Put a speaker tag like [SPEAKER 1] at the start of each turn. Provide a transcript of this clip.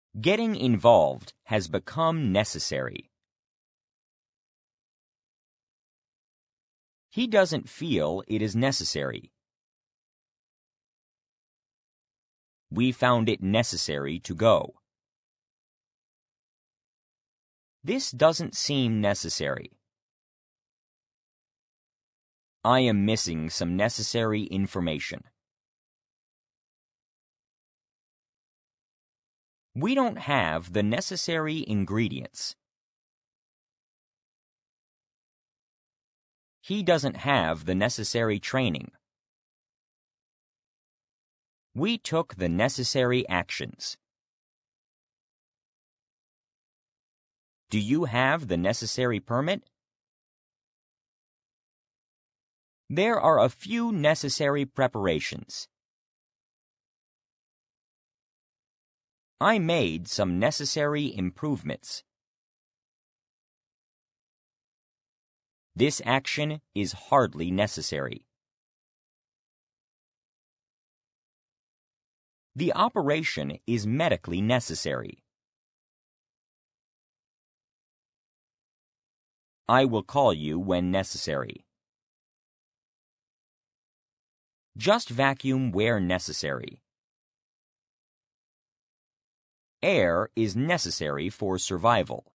[SPEAKER 1] Getting involved has become necessary. He doesn't feel it is necessary. We found it necessary to go. This doesn't seem necessary. I am missing some necessary information. We don't have the necessary ingredients. He doesn't have the necessary training. We took the necessary actions. Do you have the necessary permit? There are a few necessary preparations. I made some necessary improvements. This action is hardly necessary. The operation is medically necessary. I will call you when necessary. Just vacuum where necessary. Air is necessary for survival.